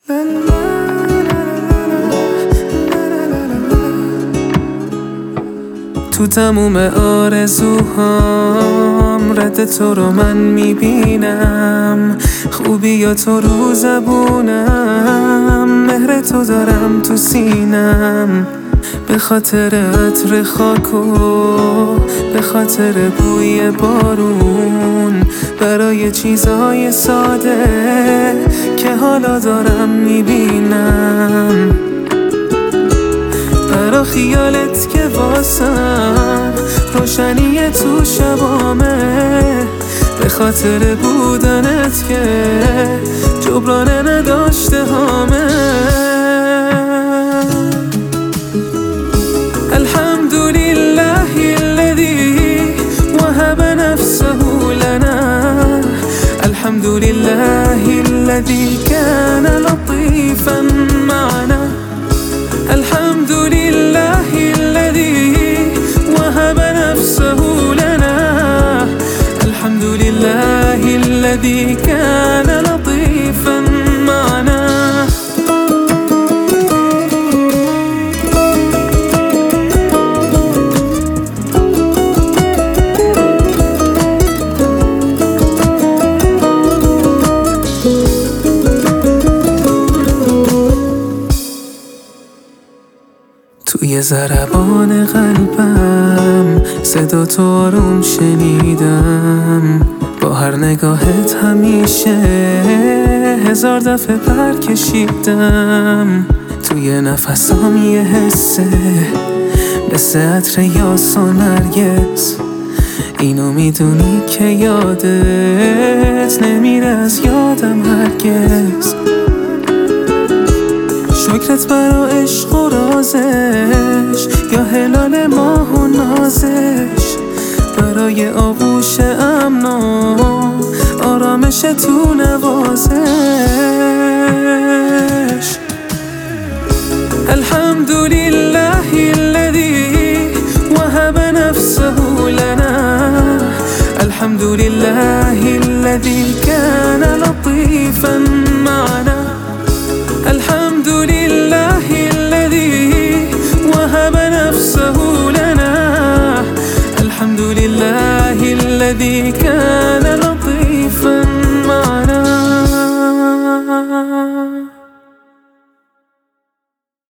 تو تموم آرزوهام رد تو رو من میبینم، خوبی یا تو رو زبونم، مهر تو دارم تو سینم. به خاطر عطر خاک و به خاطر بوی بارون، برای چیزهای ساده که حالا دارم میبینم، برا خیالت که واسم روشنی تو شبامه، به خاطر بودنت که جبران نداشته هامه. الحمدلله الذي وهب نفسه لنا، الحمدلله الذي كان لطيفا معنا، الحمدلله الذي وهب نفسه لنا، الحمدلله الذي كان لطيفا معنا. توی ضربان قلبم صدا تو آروم شنیدم، با هر نگاهت همیشه هزار دفعه پر کشیدم. توی نفسام یه حسه مثل عطر یاس و نرگس، اینو میدونی که یادت نمیره از یادم هرگز. شکرت برا عشق و رازش، یا هلال ماه و نازش، برای آغوش امن و آرامش تو نوازش. الحمدلله الذي وهب نفسه لنا، الحمدلله الذي كان لطيفا معنا، الحمدلله الذي وهب نفسه لنا، الحمدلله الذي كان